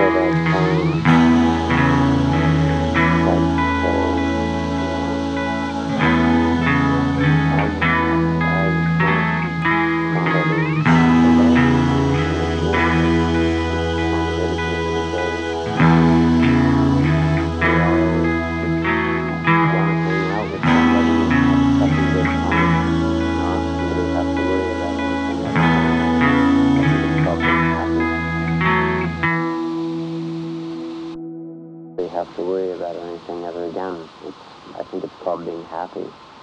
feel that pain, that I just want somebody to love me and adore me. Just want to dedicate the day to just want to hang out with somebody and have a good time. Not really have to worry about anything other than I think it's called being happy. They have to worry about anything ever again. I think it's called being happy.